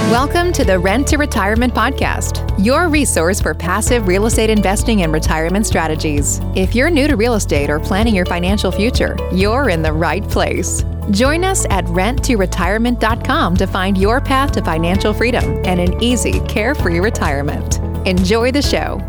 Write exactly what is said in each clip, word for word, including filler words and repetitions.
Welcome to the Rent to Retirement Podcast, your resource for passive real estate investing and retirement strategies. If you're new to real estate or planning your financial future, you're in the right place. Join us at rent to retirement dot com to find your path to financial freedom and an easy, carefree retirement. Enjoy the show.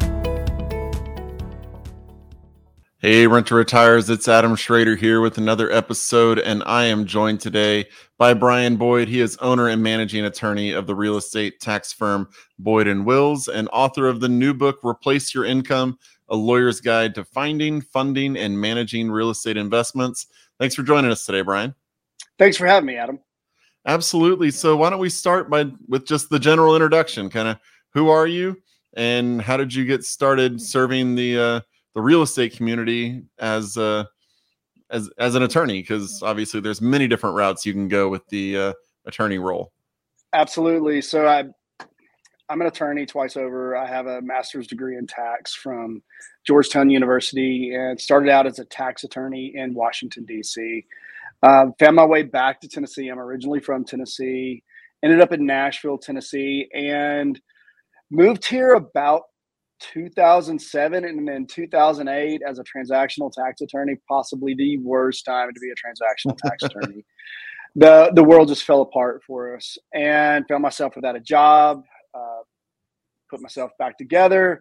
Hey, Rent to Retires, it's Adam Schrader here with another episode, and I am joined today by Brian Boyd. He is owner and managing attorney of the real estate tax firm Boyd and Wills and author of the new book, Replace Your Income, A Lawyer's Guide to Finding, Funding, and Managing Real Estate Investments. Thanks for joining us today, Brian. Thanks for having me, Adam. Absolutely. So why don't we start by with just the general introduction, kind of who are you and how did you get started serving the uh, the real estate community as uh, as as an attorney? Because obviously there's many different routes you can go with the uh, attorney role. Absolutely. So I, I'm an attorney twice over. I have a master's degree in tax from Georgetown University and started out as a tax attorney in Washington, D C. Uh, found my way back to Tennessee. I'm originally from Tennessee, ended up in Nashville, Tennessee, and moved here about two thousand seven, and then two thousand eight as a transactional tax attorney, possibly the worst time to be a transactional tax attorney. The the world just fell apart for us and found myself without a job, uh, put myself back together,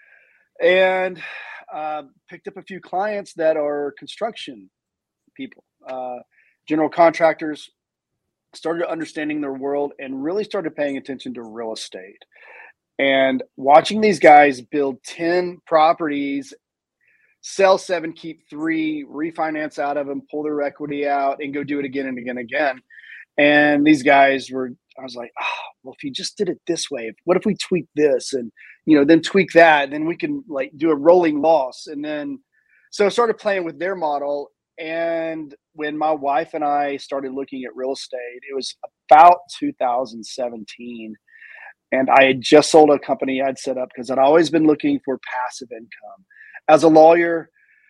and uh, picked up a few clients that are construction people, uh, general contractors, started understanding their world and really started paying attention to real estate. And watching these guys build ten properties, sell seven, keep three, refinance out of them, pull their equity out, and go do it again and again and again. And these guys were, I was like, oh, well, if you just did it this way, what if we tweak this and, you know, then tweak that, then we can like do a rolling loss. And then, so I started playing with their model. And when my wife and I started looking at real estate, it was about two thousand seventeen. And I had just sold a company I'd set up because I'd always been looking for passive income. As a lawyer,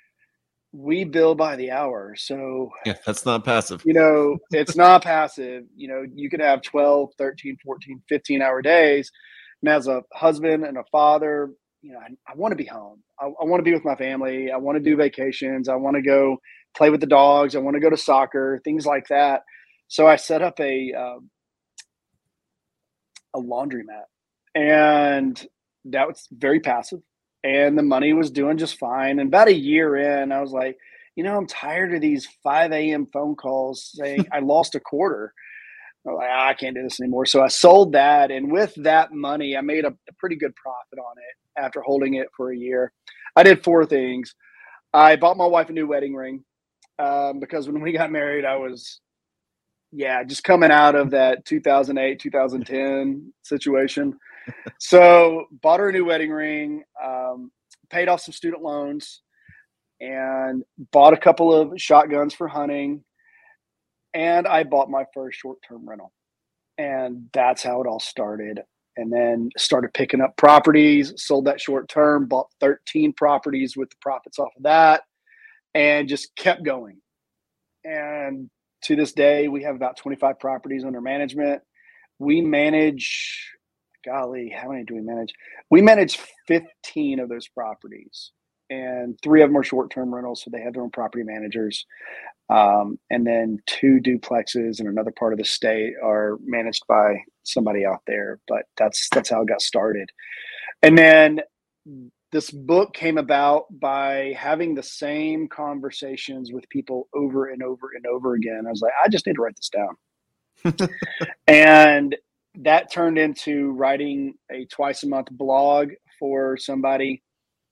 we bill by the hour. So yeah, that's not passive. You know, it's not passive. You know, you could have twelve, thirteen, fourteen, fifteen hour days. And as a husband and a father, you know, I, I want to be home. I, I want to be with my family. I want to do vacations. I want to go play with the dogs. I want to go to soccer, things like that. So I set up a, uh, a laundromat, and that was very passive, and the money was doing just fine. And about a year in, I was like, you know, I'm tired of these five a.m. phone calls saying I lost a quarter. I was like, ah, I can't do this anymore. So I sold that. And with that money, I made a, a pretty good profit on it after holding it for a year. I did four things. I bought my wife a new wedding ring um, because when we got married, I was Yeah, just coming out of that two thousand eight, two thousand ten situation. So bought her a new wedding ring, um, paid off some student loans, and bought a couple of shotguns for hunting. And I bought my first short-term rental. And that's how it all started. And then started picking up properties, sold that short-term, bought thirteen properties with the profits off of that, and just kept going. And to this day, we have about twenty-five properties under management. We manage, golly, how many do we manage? We manage fifteen of those properties, and three of them are short-term rentals, so they have their own property managers. Um, and then two duplexes in another part of the state are managed by somebody out there. But that's that's how it got started. And then this book came about by having the same conversations with people over and over and over again. I was like, I just need to write this down. And that turned into writing a twice a month blog for somebody.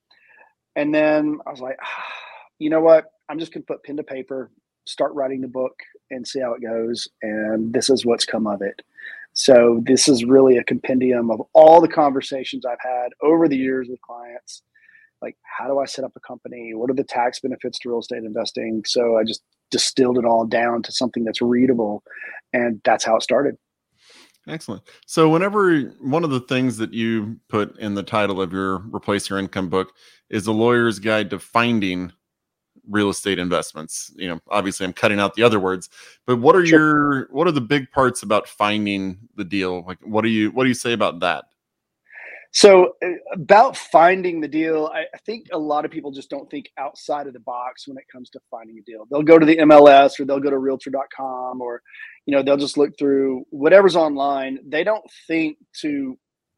And then I was like, ah, you know what? I'm just going to put pen to paper, start writing the book and see how it goes. And this is what's come of it. So this is really a compendium of all the conversations I've had over the years with clients. Like, how do I set up a company? What are the tax benefits to real estate investing? So I just distilled it all down to something that's readable. And that's how it started. Excellent. So whenever one of the things that you put in the title of your Replace Your Income book is a lawyer's guide to finding real estate investments? You know, obviously I'm cutting out the other words, but what are Sure. your, what are the big parts about finding the deal? Like, what do you, what do you say about that? So uh, about finding the deal, I, I think a lot of people just don't think outside of the box when it comes to finding a deal. They'll go to the M L S or they'll go to realtor dot com, or, you know, they'll just look through whatever's online. They don't think to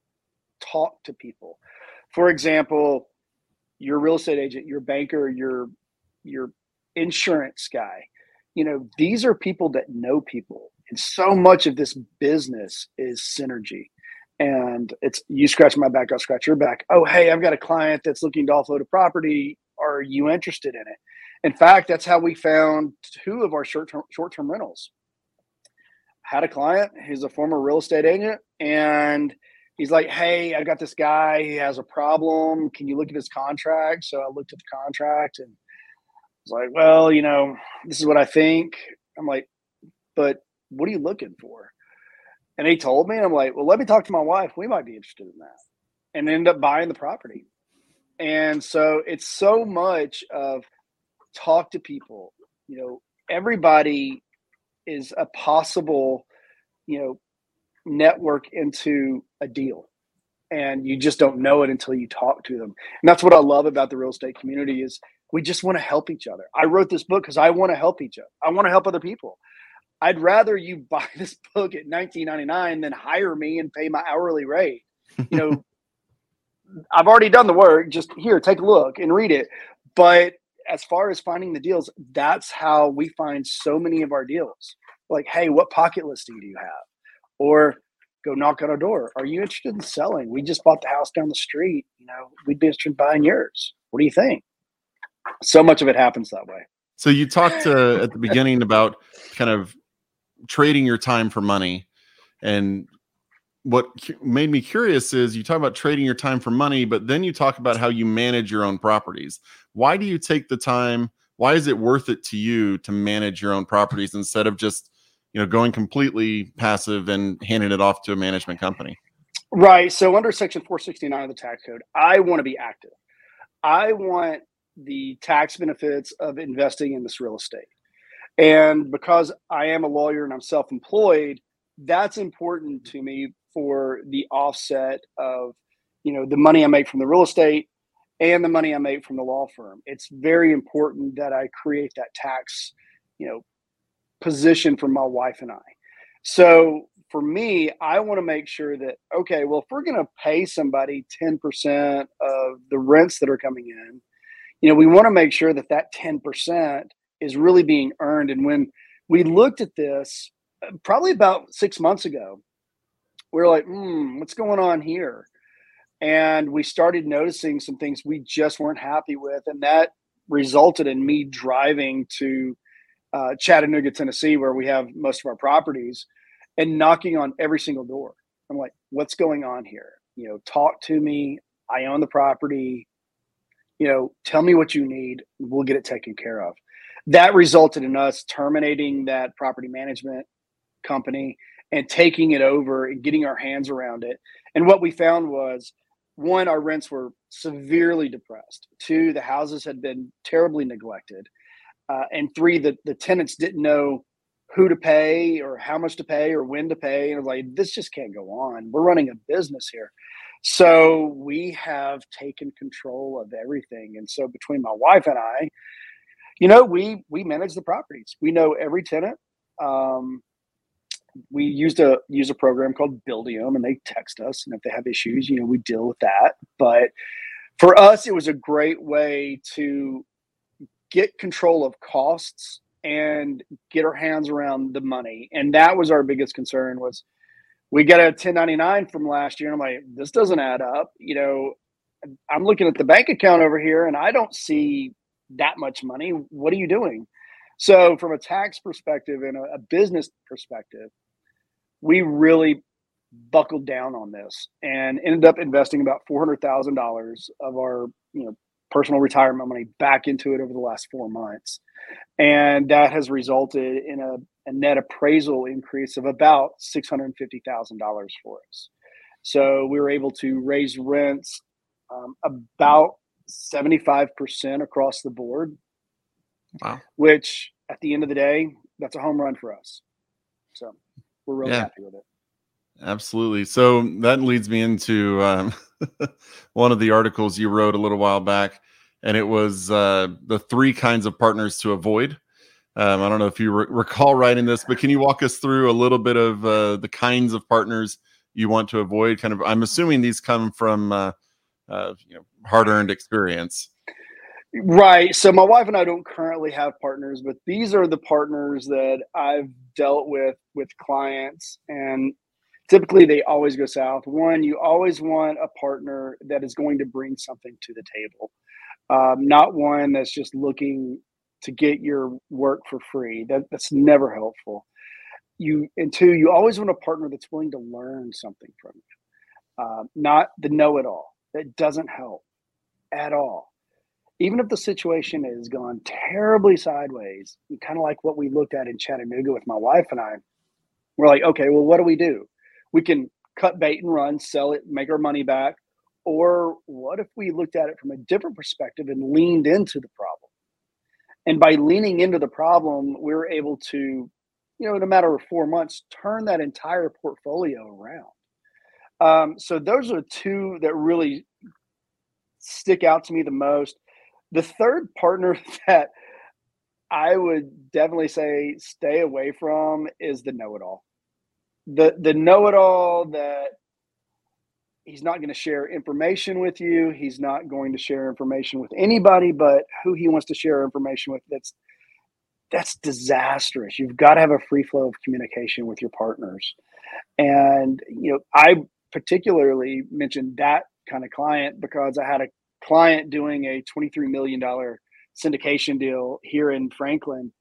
talk to people. For example, your real estate agent, your banker, your your insurance guy, you know, these are people that know people. And so much of this business is synergy. And it's you scratch my back, I'll scratch your back. Oh, hey, I've got a client that's looking to offload a property. Are you interested in it? In fact, that's how we found two of our short-term short-term rentals. Had a client, he's a former real estate agent, and he's like, hey, I got this guy, he has a problem. Can you look at his contract? So I looked at the contract and was like, well, you know, this is what I think. I'm like, but what are you looking for? And he told me, and I'm like, well, let me talk to my wife. We might be interested in that. And end up buying the property. And so it's so much of talk to people. You know, everybody is a possible, you know, network into a deal. And you just don't know it until you talk to them. And that's what I love about the real estate community is we just want to help each other. I wrote this book because I want to help each other. I want to help other people. I'd rather you buy this book at nineteen ninety-nine than hire me and pay my hourly rate. You know, I've already done the work. Just here, take a look and read it. But as far as finding the deals, that's how we find so many of our deals. Like, hey, what pocket listing do you have? Or go knock on our door. Are you interested in selling? We just bought the house down the street. You know, we'd be interested in buying yours. What do you think? So much of it happens that way. So you talked uh, at the beginning about kind of trading your time for money. And what made me curious is you talk about trading your time for money, but then you talk about how you manage your own properties. Why do you take the time? Why is it worth it to you to manage your own properties instead of just, you know, going completely passive and handing it off to a management company? Right. So under Section four sixty-nine of the tax code, I want to be active. I want the tax benefits of investing in this real estate. And because I am a lawyer and I'm self-employed, that's important to me for the offset of, you know, the money I make from the real estate and the money I make from the law firm. It's very important that I create that tax, you know, position for my wife and I. So for me, I want to make sure that, okay, well, if we're going to pay somebody ten percent of the rents that are coming in, you know, we want to make sure that that ten percent is really being earned. And when we looked at this probably about six months ago, we were like, hmm, what's going on here? And we started noticing some things we just weren't happy with. And that resulted in me driving to uh, Chattanooga, Tennessee, where we have most of our properties, and knocking on every single door. I'm like, what's going on here? You know, talk to me. I own the property. You know, tell me what you need. We'll get it taken care of. That resulted in us terminating that property management company and taking it over and getting our hands around it. And what we found was, one, our rents were severely depressed. Two, the houses had been terribly neglected. Uh, and three, the, the tenants didn't know who to pay or how much to pay or when to pay. And I was like, this just can't go on. We're running a business here. So we have taken control of everything. And so between my wife and I, you know, we we manage the properties. We know every tenant. Um, we used a use a program called Buildium, and they text us, and if they have issues, you know, we deal with that. But for us, it was a great way to get control of costs and get our hands around the money. And that was our biggest concern was we got a ten ninety-nine from last year. And I'm like, this doesn't add up. You know, I'm looking at the bank account over here and I don't see that much money. What are you doing? So from a tax perspective and a, a business perspective, we really buckled down on this and ended up investing about four hundred thousand dollars of our, you know, personal retirement money back into it over the last four months. And that has resulted in a, a net appraisal increase of about six hundred fifty thousand dollars for us. So we were able to raise rents um, about seventy-five percent across the board. Wow. which at the end of the day, that's a home run for us. So we're really Yeah. happy with it. Absolutely. So that leads me into um, one of the articles you wrote a little while back, and it was uh, the three kinds of partners to avoid. Um, I don't know if you re- recall writing this, but can you walk us through a little bit of uh, the kinds of partners you want to avoid? Kind of, I'm assuming these come from uh, uh, you know, hard-earned experience. Right. So my wife and I don't currently have partners, but these are the partners that I've dealt with with clients, and typically they always go south. One, you always want a partner that is going to bring something to the table, um, not one that's just looking to get your work for free. That that's never helpful. You and two, you always want a partner that's willing to learn something from you, um, not the know-it-all. That doesn't help at all. Even if the situation has gone terribly sideways, kind of like what we looked at in Chattanooga with my wife and I, we're like, okay, well, what do we do? We can cut bait and run, sell it, make our money back. Or what if we looked at it from a different perspective and leaned into the problem? And by leaning into the problem, we were able to, you know, in a matter of four months, turn that entire portfolio around. Um, so those are two that really stick out to me the most. The third partner that I would definitely say stay away from is the know-it-all. The the know-it-all that he's not going to share information with you. He's not going to share information with anybody but who he wants to share information with. That's that's disastrous. You've got to have a free flow of communication with your partners. And you know, I particularly mentioned that kind of client because I had a client doing a twenty-three million dollars syndication deal here in Franklin.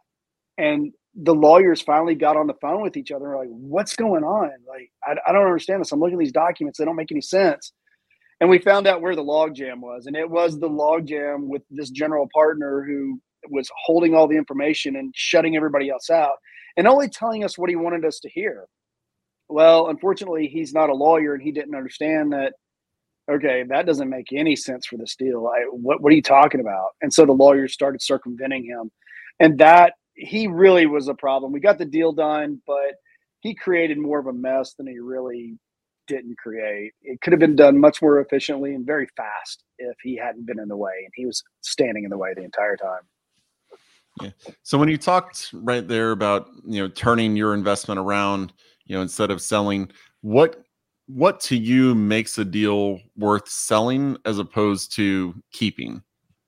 And the lawyers finally got on the phone with each other and were like, what's going on? Like, I, I don't understand this. I'm looking at these documents. They don't make any sense. And we found out where the logjam was. And it was the logjam with this general partner who was holding all the information and shutting everybody else out and only telling us what he wanted us to hear. Well, unfortunately, he's not a lawyer and he didn't understand that, okay, that doesn't make any sense for this deal. I, what, what are you talking about? And so the lawyers started circumventing him. And that, he really was a problem. We got the deal done, but he created more of a mess than he really didn't create. It could have been done much more efficiently and very fast if he hadn't been in the way. And he was standing in the way the entire time. Yeah. So when you talked right there about, you know, turning your investment around, you know, instead of selling, what what to you makes a deal worth selling as opposed to keeping?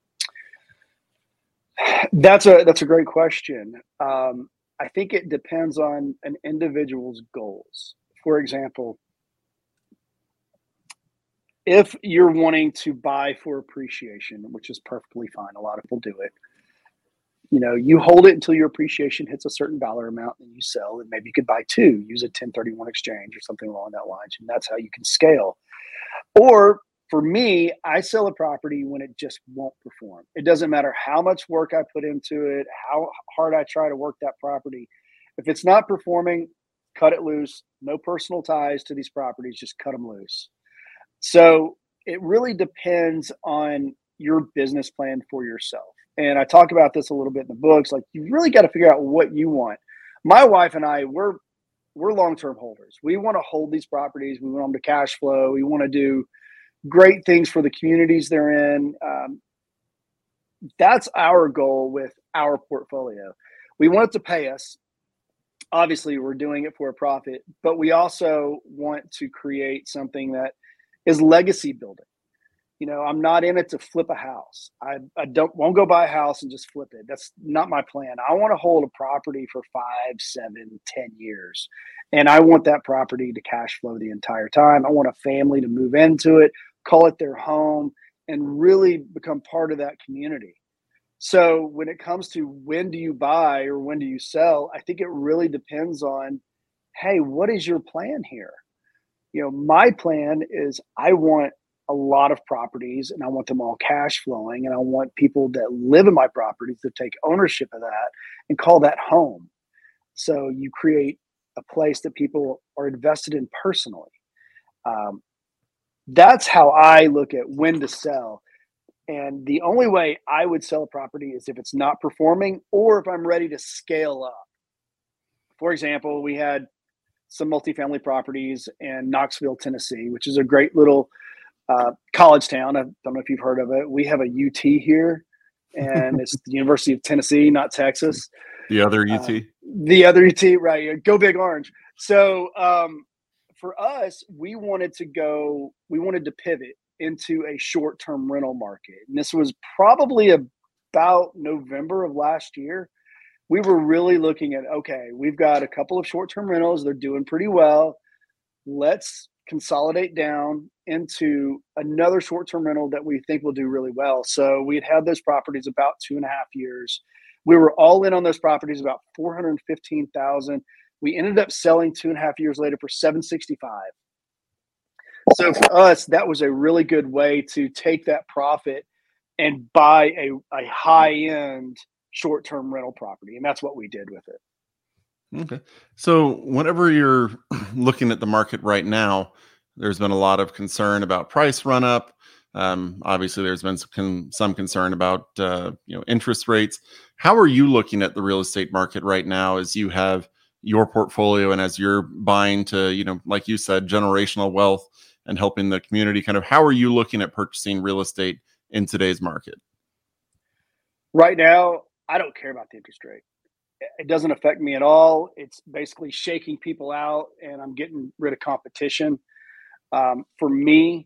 That's a that's a great question. Um, I think it depends on an individual's goals. For example, if you're wanting to buy for appreciation, which is perfectly fine, a lot of people do it. You know, you hold it until your appreciation hits a certain dollar amount, and you sell, and maybe you could buy two, use a ten thirty-one exchange or something along that line, and that's how you can scale. Or for me, I sell a property when it just won't perform. It doesn't matter how much work I put into it, how hard I try to work that property. If it's not performing, cut it loose. No personal ties to these properties, just cut them loose. So it really depends on your business plan for yourself. And I talk about this a little bit in the books. Like, you really got to figure out what you want. My wife and I, we're we're long-term holders. We want to hold these properties. We want them to cash flow. We want to do great things for the communities they're in. Um, that's our goal with our portfolio. We want it to pay us. Obviously, we're doing it for a profit, but we also want to create something that is legacy building. You know, I'm not in it to flip a house. I, I don't won't go buy a house and just flip it. That's not my plan. I want to hold a property for five, seven, ten years. And I want that property to cash flow the entire time. I want a family to move into it, call it their home, and really become part of that community. So when it comes to when do you buy or when do you sell, I think it really depends on, hey, what is your plan here? You know, my plan is I want a lot of properties and I want them all cash flowing, and I want people that live in my properties to take ownership of that and call that home. So you create a place that people are invested in personally. Um, that's how I look at when to sell. And the only way I would sell a property is if it's not performing or if I'm ready to scale up. For example, we had some multifamily properties in Knoxville, Tennessee, which is a great little uh, college town. I don't know if you've heard of it. We have a U T here, and it's the University of Tennessee, not Texas. The other U T? Uh, the other U T, right. Go Big Orange. So um, for us, we wanted to go, we wanted to pivot into a short-term rental market. And this was probably about November of last year. We were really looking at, okay, we've got a couple of short-term rentals. They're doing pretty well. Let's consolidate down into another short-term rental that we think will do really well. So we had had those properties about two and a half years. We were all in on those properties, about four hundred fifteen thousand dollars. We ended up selling two and a half years later for seven sixty-five. So for us, that was a really good way to take that profit and buy a, a high-end short-term rental property. And that's what we did with it. Okay. So whenever you're looking at the market right now, there's been a lot of concern about price run up. Um, obviously, there's been some, some concern about uh, you know interest rates. How are you looking at the real estate market right now as you have your portfolio and as you're buying to, you know, like you said, generational wealth and helping the community? Kind of how are you looking at purchasing real estate in today's market? Right now, I don't care about the interest rate. It doesn't affect me at all. It's basically shaking people out, and I'm getting rid of competition. Um, for me,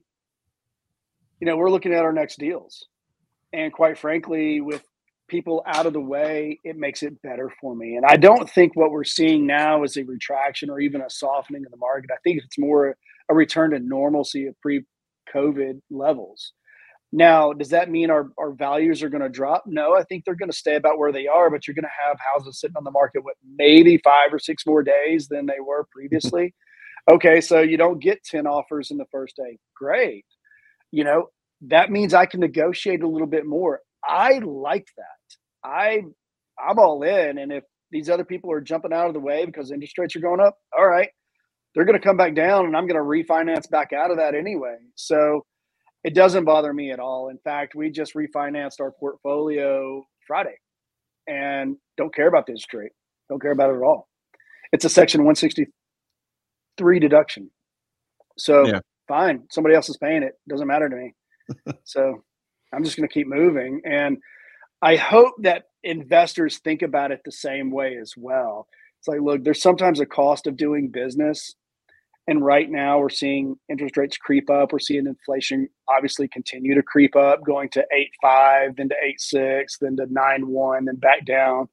you know, we're looking at our next deals. And quite frankly, with people out of the way, it makes it better for me. And I don't think what we're seeing now is a retraction or even a softening of the market. I think it's more a return to normalcy of pre-COVID levels. Now, does that mean our, our values are going to drop? No, I think they're going to stay about where they are, but you're going to have houses sitting on the market with maybe five or six more days than they were previously. Okay, so you don't get ten offers in the first day. Great. You know, that means I can negotiate a little bit more. I like that. I, I'm all in. And if these other people are jumping out of the way because interest rates are going up, all right, they're going to come back down and I'm going to refinance back out of that anyway. So it doesn't bother me at all. In fact, we just refinanced our portfolio Friday and don't care about the interest rate. Don't care about it at all. It's a Section one sixty-three deduction. So yeah. Fine. Somebody else is paying it. Doesn't matter to me. So I'm just going to keep moving. And I hope that investors think about it the same way as well. It's like, look, there's sometimes a cost of doing business. And right now we're seeing interest rates creep up. We're seeing inflation obviously continue to creep up, going to eight point five, then to eight point six, then to nine point one, then back down.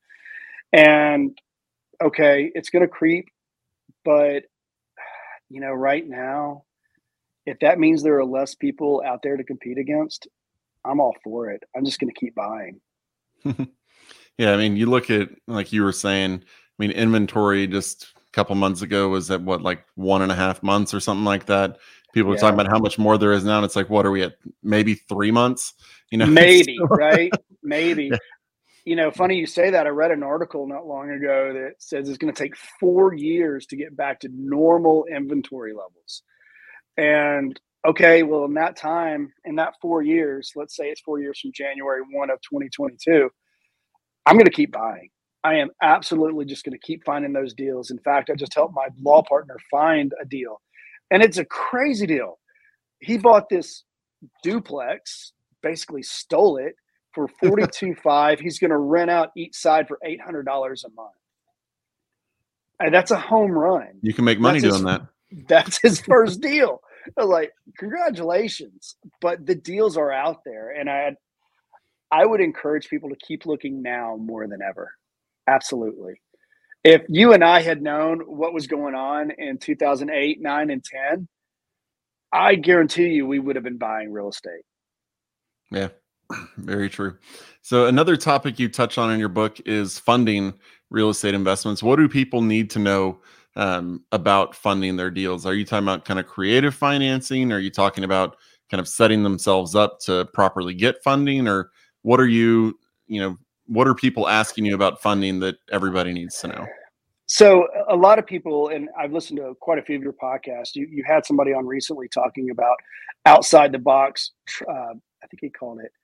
And okay, it's going to creep. But, you know, right now, if that means there are less people out there to compete against, I'm all for it. I'm just going to keep buying. Yeah, I mean, you look at, like you were saying, I mean, inventory just a couple months ago was at what, like one and a half months or something like that. People were yeah. talking about how much more there is now. And it's like, what are we at? Maybe three months? You know, maybe, right? Maybe. Yeah. You know, funny you say that. I read an article not long ago that says it's going to take four years to get back to normal inventory levels. And okay, well, in that time, in that four years, let's say it's four years from January first of twenty twenty-two, I'm going to keep buying. I am absolutely just going to keep finding those deals. In fact, I just helped my law partner find a deal. And it's a crazy deal. He bought this duplex, basically stole it for forty-two point five. He's going to rent out each side for eight hundred dollars a month. And that's a home run. You can make money that's doing his, that. That's his first deal. I was like, congratulations. But the deals are out there. And I I would encourage people to keep looking now more than ever. Absolutely. If you and I had known what was going on in two thousand eight, nine, and ten, I guarantee you we would have been buying real estate. Yeah, very true. So another topic you touch on in your book is funding real estate investments. What do people need to know um, about funding their deals? Are you talking about kind of creative financing? Are you talking about kind of setting themselves up to properly get funding? Or what are you, you know, what are people asking you about funding that everybody needs to know? So a lot of people, and I've listened to quite a few of your podcasts, you, you had somebody on recently talking about outside the box. Uh, I think he called it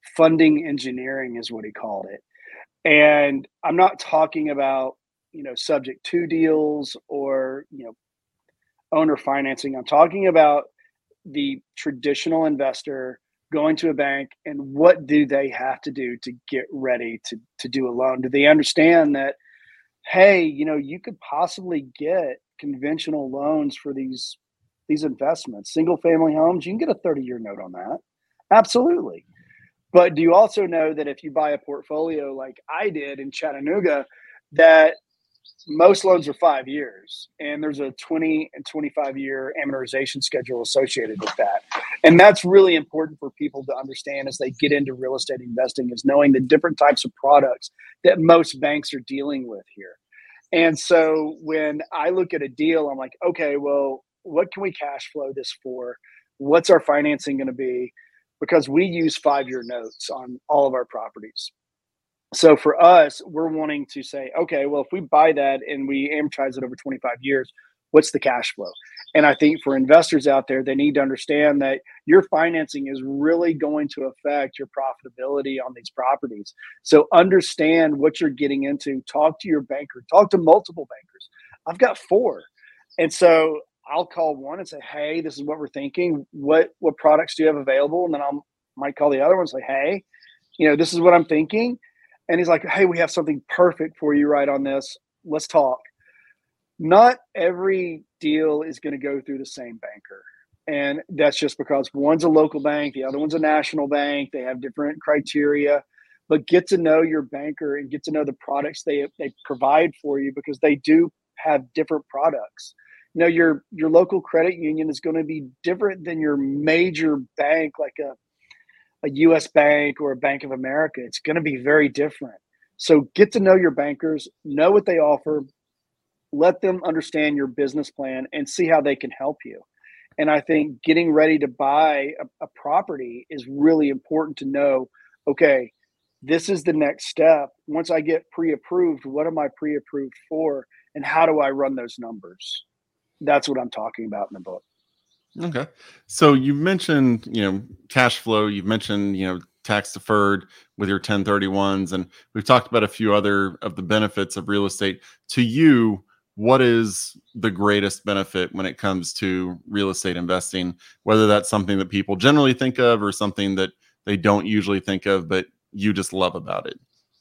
funding engineering is what he called it. And I'm not talking about, you know, subject to deals or, you know, owner financing. I'm talking about the traditional investor going to a bank and what do they have to do to get ready to, to do a loan? Do they understand that, hey, you know, you could possibly get conventional loans for these, these investments, single family homes, you can get a thirty year note on that. Absolutely. But do you also know that if you buy a portfolio like I did in Chattanooga, that most loans are five years and there's a twenty and twenty-five year amortization schedule associated with that. And that's really important for people to understand as they get into real estate investing, is knowing the different types of products that most banks are dealing with here. And so when I look at a deal, I'm like, okay, well, what can we cash flow this for? What's our financing going to be? Because we use five year notes on all of our properties. So for us, we're wanting to say, okay, well, if we buy that and we amortize it over twenty-five years, what's the cash flow? And I think for investors out there, they need to understand that your financing is really going to affect your profitability on these properties. So understand what you're getting into. Talk to your banker, talk to multiple bankers. I've got four. And so I'll call one and say, hey, this is what we're thinking. What, what products do you have available? And then I might call the other one and say, hey, you know, this is what I'm thinking. And he's like, hey, we have something perfect for you right on this. Let's talk. Not every deal is going to go through the same banker. And that's just because one's a local bank, the other one's a national bank. They have different criteria. But get to know your banker and get to know the products they, they provide for you, because they do have different products. You know, your, your local credit union is going to be different than your major bank, like a a U S Bank or a Bank of America. It's going to be very different. So get to know your bankers, know what they offer, let them understand your business plan and see how they can help you. And I think getting ready to buy a, a property is really important to know, okay, this is the next step. Once I get pre-approved, what am I pre-approved for? And how do I run those numbers? That's what I'm talking about in the book. Okay. So you mentioned, you know, cash flow, you've mentioned, you know, tax deferred with your ten thirty-ones, and we've talked about a few other of the benefits of real estate. To you, what is the greatest benefit when it comes to real estate investing, whether that's something that people generally think of or something that they don't usually think of, but you just love about it?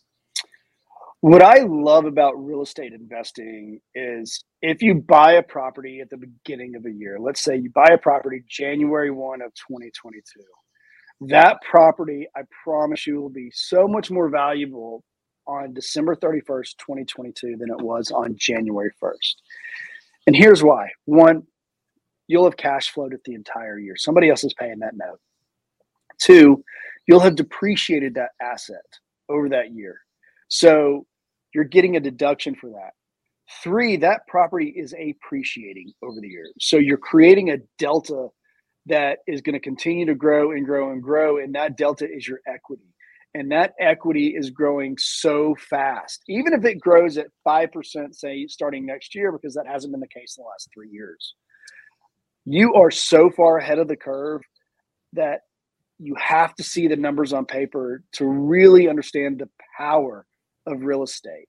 What I love about real estate investing is if you buy a property at the beginning of a year, let's say you buy a property January first of twenty twenty-two, that property, I promise you, will be so much more valuable on December thirty-first, twenty twenty-two than it was on January first. And here's why. One, you'll have cash flowed it the entire year. Somebody else is paying that note. Two, you'll have depreciated that asset over that year. So you're getting a deduction for that. Three, that property is appreciating over the years. So you're creating a delta that is going to continue to grow and grow and grow. And that delta is your equity. And that equity is growing so fast. Even if it grows at five percent, say, starting next year, because that hasn't been the case in the last three years. You are so far ahead of the curve that you have to see the numbers on paper to really understand the power of real estate.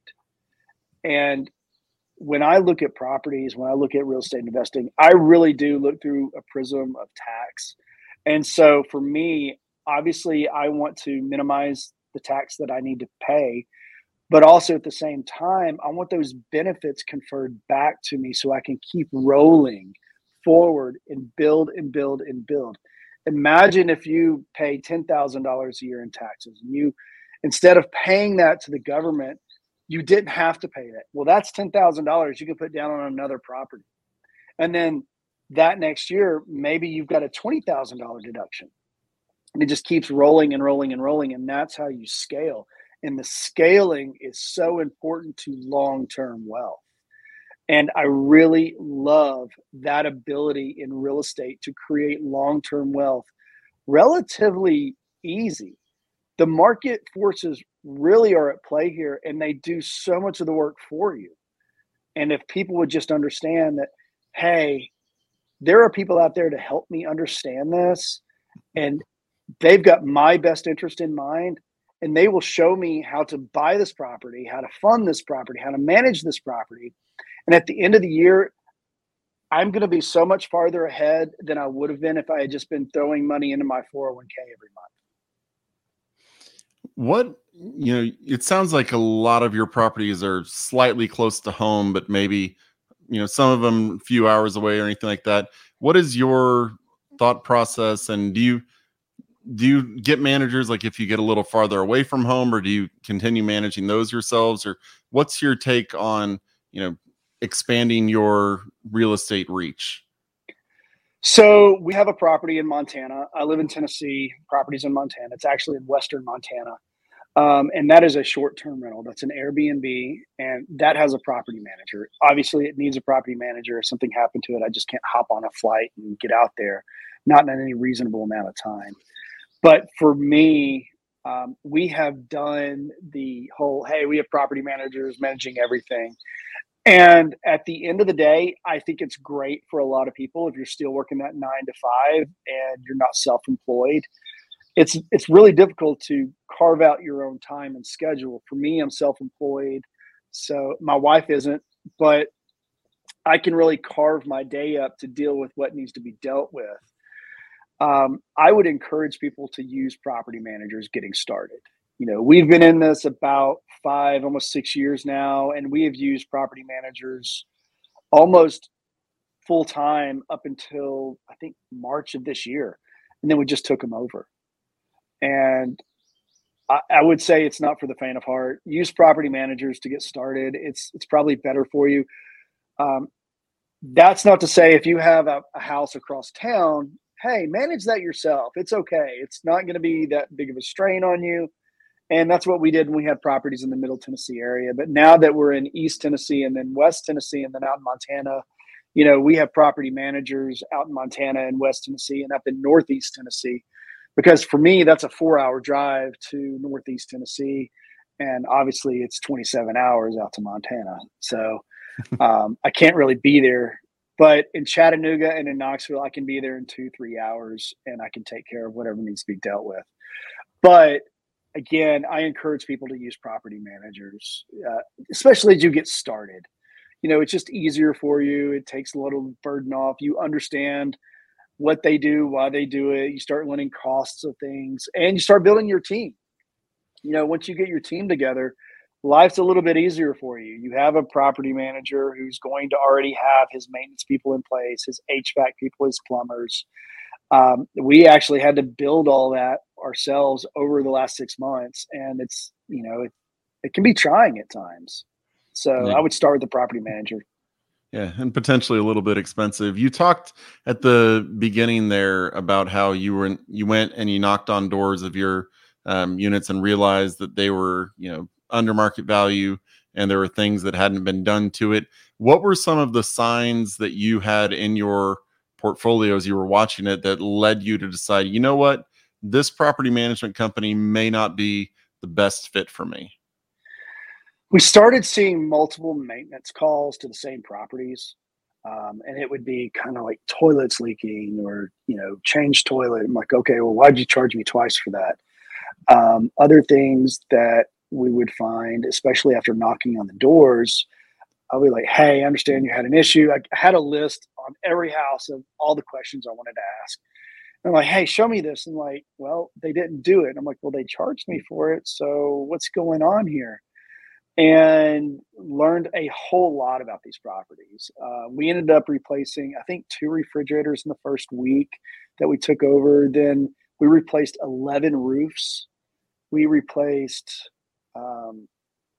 And when I look at properties, when I look at real estate investing, I really do look through a prism of tax. And so for me, obviously, I want to minimize the tax that I need to pay, but also at the same time, I want those benefits conferred back to me so I can keep rolling forward and build and build and build. Imagine if you pay ten thousand dollars a year in taxes and you, instead of paying that to the government, you didn't have to pay that. Well, that's ten thousand dollars you can put down on another property. And then that next year, maybe you've got a twenty thousand dollars deduction. And it just keeps rolling and rolling and rolling. And that's how you scale. And the scaling is so important to long-term wealth. And I really love that ability in real estate to create long-term wealth relatively easy. The market forces really are at play here, and they do so much of the work for you. And if people would just understand that, hey, there are people out there to help me understand this, and they've got my best interest in mind, and they will show me how to buy this property, how to fund this property, how to manage this property. And at the end of the year, I'm going to be so much farther ahead than I would have been if I had just been throwing money into my four oh one k every month. What, you know, it sounds like a lot of your properties are slightly close to home, but maybe, you know, some of them a few hours away or anything like that. What is your thought process? And do you, do you get managers, like if you get a little farther away from home, or do you continue managing those yourselves? Or what's your take on, you know, expanding your real estate reach? So we have a property in Montana. I live in Tennessee. Property's in Montana. It's actually in Western Montana. Um, and that is a short-term rental. That's an Airbnb, and that has a property manager. Obviously, it needs a property manager. If something happened to it, I just can't hop on a flight and get out there, not in any reasonable amount of time. But for me, um, we have done the whole, hey, we have property managers managing everything. And at the end of the day, I think it's great for a lot of people if you're still working that nine to five and you're not self-employed. It's it's really difficult to carve out your own time and schedule. For me, I'm self-employed, so my wife isn't, but I can really carve my day up to deal with what needs to be dealt with. Um, I would encourage people to use property managers getting started. You know, we've been in this about five, almost six years now, and we have used property managers almost full time up until I think March of this year. And then we just took them over. And I, I would say it's not for the faint of heart. Use property managers to get started. It's it's probably better for you. Um, that's not to say if you have a, a house across town, hey, manage that yourself. It's okay. It's not going to be that big of a strain on you. And that's what we did when we had properties in the Middle Tennessee area. But now that we're in East Tennessee and then West Tennessee and then out in Montana, you know, we have property managers out in Montana and West Tennessee and up in Northeast Tennessee. Because for me, that's a four-hour drive to Northeast Tennessee. And obviously, it's twenty-seven hours out to Montana. So um, I can't really be there. But in Chattanooga and in Knoxville, I can be there in two, three hours, and I can take care of whatever needs to be dealt with. But again, I encourage people to use property managers, uh, especially as you get started. You know, it's just easier for you. It takes a little burden off. You understand what they do, why they do it. You start learning costs of things, and you start building your team. You know, once you get your team together, life's a little bit easier for you. You have a property manager who's going to already have his maintenance people in place, his H V A C people, his plumbers. Um, we actually had to build all that ourselves over the last six months. And it's, you know, it, it can be trying at times. So Yeah. I would start with the property manager. Yeah, and potentially a little bit expensive. You talked at the beginning there about how you were in, you went and you knocked on doors of your um, units and realized that they were, you know, under market value and there were things that hadn't been done to it. What were some of the signs that you had in your portfolio as you were watching it that led you to decide, you know what, this property management company may not be the best fit for me? We started seeing multiple maintenance calls to the same properties. Um, and it would be kind of like toilets leaking or, you know, change toilet. I'm like, okay, well, why'd you charge me twice for that? Um, other things that we would find, especially after knocking on the doors, I'll be like, hey, I understand you had an issue. I had a list on every house of all the questions I wanted to ask. And I'm like, hey, show me this. And like, well, they didn't do it. And I'm like, well, they charged me for it. So what's going on here? And learned a whole lot about these properties. Uh, we ended up replacing, I think, two refrigerators in the first week that we took over. Then we replaced eleven roofs. We replaced um,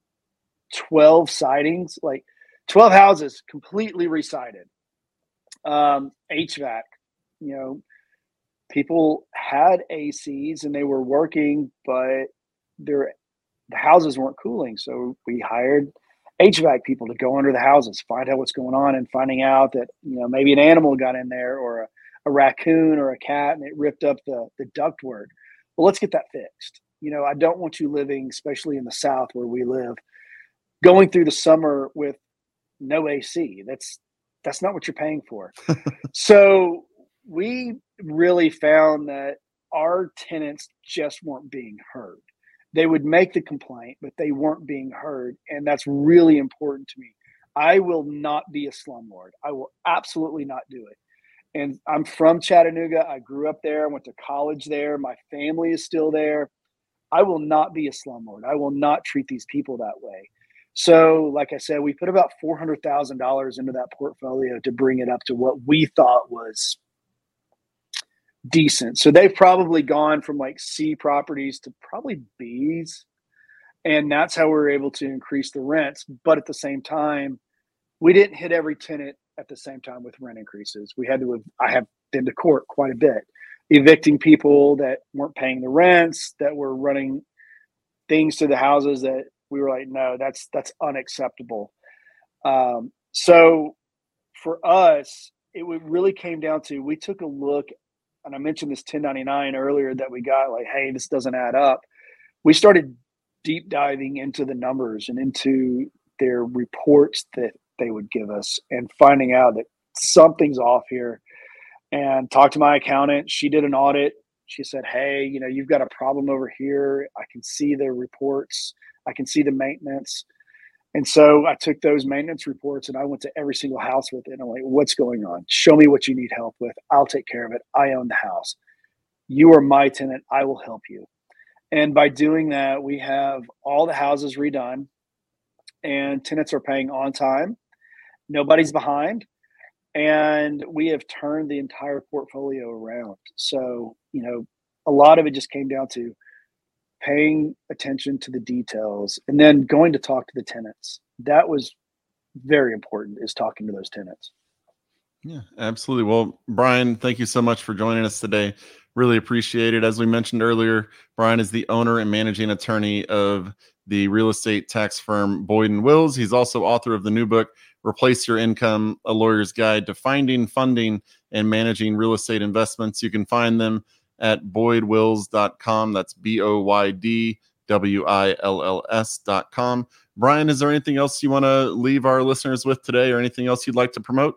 twelve sidings, like twelve houses completely resided. Um, H V A C, you know, people had A Cs and they were working, but their the houses weren't cooling. So we hired H V A C people to go under the houses, find out what's going on, and finding out that, you know, maybe an animal got in there or a, a raccoon or a cat and it ripped up the, the ductwork. Well, let's get that fixed. You know, I don't want you living, especially in the South where we live, going through the summer with no A C. That's, that's not what you're paying for. So we really found that our tenants just weren't being heard. They would make the complaint, but they weren't being heard. And that's really important to me. I will not be a slumlord. I will absolutely not do it. And I'm from Chattanooga. I grew up there. I went to college there. My family is still there. I will not be a slumlord. I will not treat these people that way. So, like I said, we put about four hundred thousand dollars into that portfolio to bring it up to what we thought was decent. So they've probably gone from like C properties to probably B's. And that's how we were able to increase the rents. But at the same time, we didn't hit every tenant at the same time with rent increases. We had to, I have been to court quite a bit, evicting people that weren't paying the rents, that were running things to the houses that we were like, no, that's, that's unacceptable. Um, so for us, it really came down to, we took a look, and I mentioned this ten ninety-nine earlier that we got, like, hey, this doesn't add up. We started deep diving into the numbers and into their reports that they would give us and finding out that something's off here, and talked to my accountant. She did an audit. She said, hey, you know, you've got a problem over here. I can see the reports. I can see the maintenance. And so I took those maintenance reports and I went to every single house with it. And I'm like, what's going on? Show me what you need help with. I'll take care of it. I own the house. You are my tenant. I will help you. And by doing that, we have all the houses redone and tenants are paying on time. Nobody's behind. And we have turned the entire portfolio around. So, you know, a lot of it just came down to paying attention to the details and then going to talk to the tenants. That was very important, is talking to those tenants. Yeah, absolutely. Well, Brian, thank you so much for joining us today. Really appreciate it. As we mentioned earlier, Brian is the owner and managing attorney of the real estate tax firm Boyd and Wills. He's also author of the new book, Replace Your Income, A Lawyer's Guide to Finding, Funding, and Managing Real Estate Investments. You can find them at boyd wills dot com. That's B O Y D W I L L S dot com. Brian, is there anything else you want to leave our listeners with today, or anything else you'd like to promote?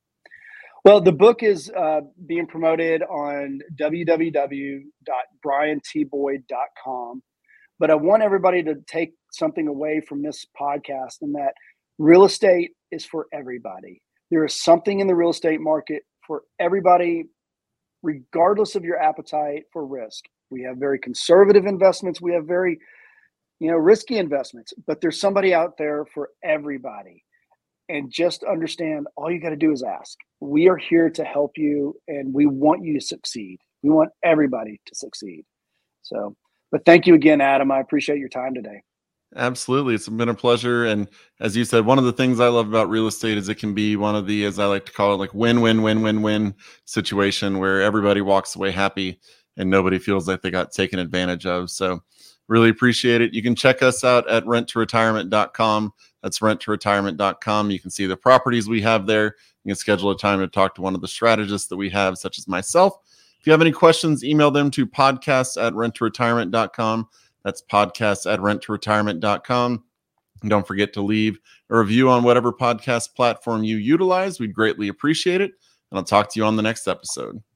Well, the book is uh, being promoted on w w w dot brian t boyd dot com. But I want everybody to take something away from this podcast, and that real estate is for everybody. There is something in the real estate market for everybody, regardless of your appetite for risk. We have very conservative investments. We have very, you know, risky investments, but there's somebody out there for everybody. And just understand, all you got to do is ask. We are here to help you, and we want you to succeed. We want everybody to succeed. So, but thank you again, Adam. I appreciate your time today. Absolutely. It's been a pleasure. And as you said, one of the things I love about real estate is it can be one of the, as I like to call it, like win, win, win, win, win situation where everybody walks away happy and nobody feels like they got taken advantage of. So really appreciate it. You can check us out at rent to retirement dot com. That's rent to retirement dot com. You can see the properties we have there. You can schedule a time to talk to one of the strategists that we have, such as myself. If you have any questions, email them to podcast at rent to retirement dot com. That's podcast at rent to retirement dot com. And don't forget to leave a review on whatever podcast platform you utilize. We'd greatly appreciate it. And I'll talk to you on the next episode.